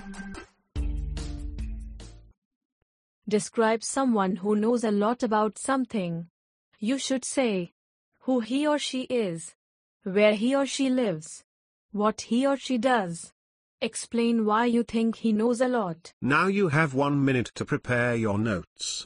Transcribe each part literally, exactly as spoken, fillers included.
Describe someone who knows a lot about something. You should say who he or she is, where he or she lives, what he or she does. Explain why you think he knows a lot. Now you have one minute to prepare your notes.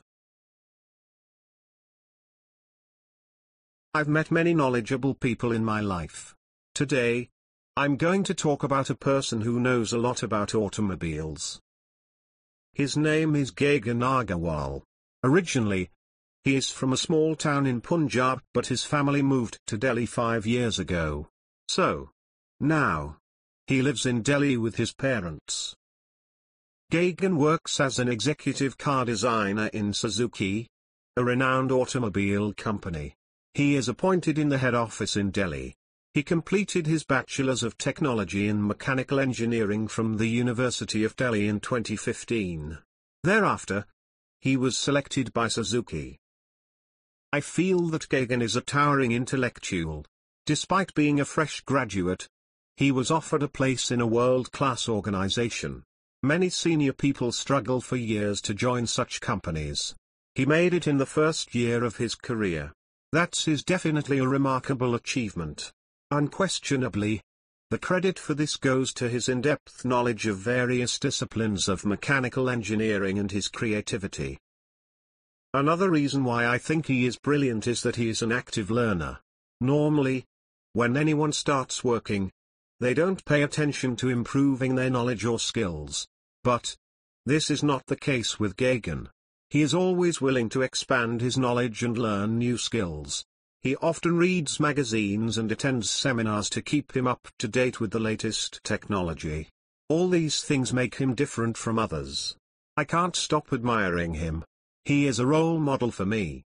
I've met many knowledgeable people in my life. Today, I'm going to talk about a person who knows a lot about automobiles. His name is Gagan Agarwal. Originally, he is from a small town in Punjab, but his family moved to Delhi five years ago. So, now, he lives in Delhi with his parents. Gagan works as an executive car designer in Suzuki, a renowned automobile company. He is appointed in the head office in Delhi. He completed his Bachelor's of Technology in Mechanical Engineering from the University of Delhi in twenty fifteen. Thereafter, he was selected by Suzuki. I feel that Gagan is a towering intellectual. Despite being a fresh graduate, he was offered a place in a world-class organization. Many senior people struggle for years to join such companies. He made it in the first year of his career. That's is definitely a remarkable achievement. Unquestionably, the credit for this goes to his in-depth knowledge of various disciplines of mechanical engineering and his creativity. Another reason why I think he is brilliant is that he is an active learner. Normally, when anyone starts working, they don't pay attention to improving their knowledge or skills. But this is not the case with Gagan. He is always willing to expand his knowledge and learn new skills. He often reads magazines and attends seminars to keep him up to date with the latest technology. All these things make him different from others. I can't stop admiring him. He is a role model for me.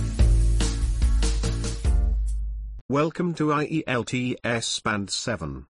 Welcome to I E L T S Band seven.